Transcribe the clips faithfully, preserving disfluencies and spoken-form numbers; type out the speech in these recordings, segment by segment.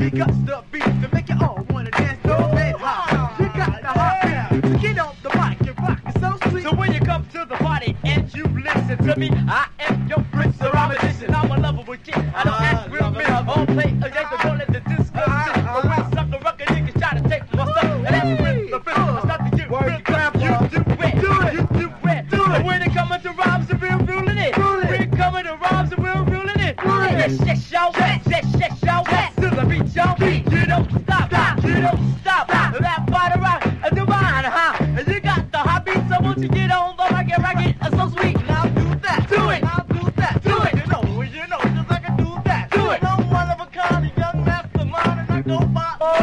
He cuts the beat to make you all wanna dance so red hot. You got the hot beat, so get off the mic and rock it so sweet. So when you come to the party and you listen to me, I am your prince of competition. I'm a lovable kid. I don't act real men. I don't play a gangster, don't let the disco sit. But when sucker rucker niggas try to take my stuff, and that's when the fifth I start to get real tough. You do it, Do it. you do it. Do it. So when it coming to rhymes, we're ruling it. Rule it. When it coming to rhymes, we're ruling it. Rule it. Yes, yes, y'all. Yes, yes, yes, y'all. Yes, to the beat, y'all. You don't stop, Stop. you don't stop. That body rock, a divine, huh? And you got the hot beat, so won't you get on the rocket, rocket? It's so sweet. Now do that. Do it. Now do that. Do it. You know, you know, just like I do that. Do it. I'm one of a kind of young mastermind, and I go by. Oh,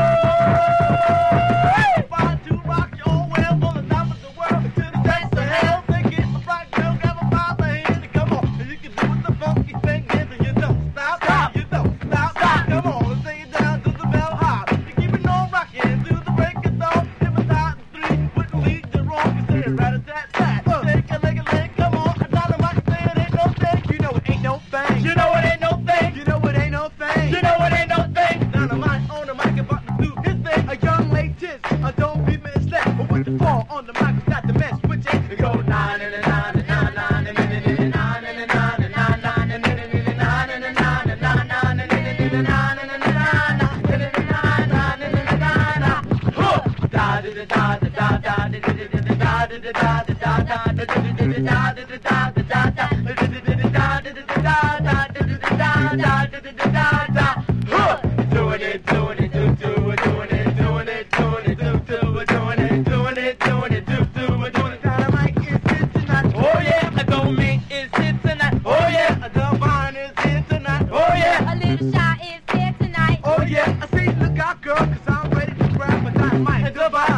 Fine to rock your well on the top of the world to the dance of hell. Think it's a rock girl, grab a by the hand and come on. And you can do it the funky thing, and you don't stop. Stop. You don't stop. Stop. Come on, and sing it down to the bell hop. You keep it on rocking to the break of dawn. If it's hot and three, wouldn't lead you wrong. You say it right at that time. Shake a leg a leg, come on. I dynamite say it ain't no thing. You know it ain't no thing. you know it ain't no thing. You know it ain't no thing. You know it ain't no thing. Dynamite on the mic about to do his thing. A young latest, I don't be misled. But when you fall on the mic, it's got to mess with you. You go nine and a nine and nine nine and nine and nine and nine and nine nine and nine and nine and nine and nine nine and nine and nine and nine nine and nine nine. Da da da da da da da da da da da da da da Doing it, doing it, do do it, doing it, doing it, doing it, do do it, doing it, doing it, doing it, do do it, doing it. Dynamite is here tonight. Oh yeah, a domain is here tonight. Oh yeah, A divine is here tonight. oh yeah, A little shy is here tonight. Oh yeah, I say look out girl, cause I'm ready to grab a dynamite. and goodbye.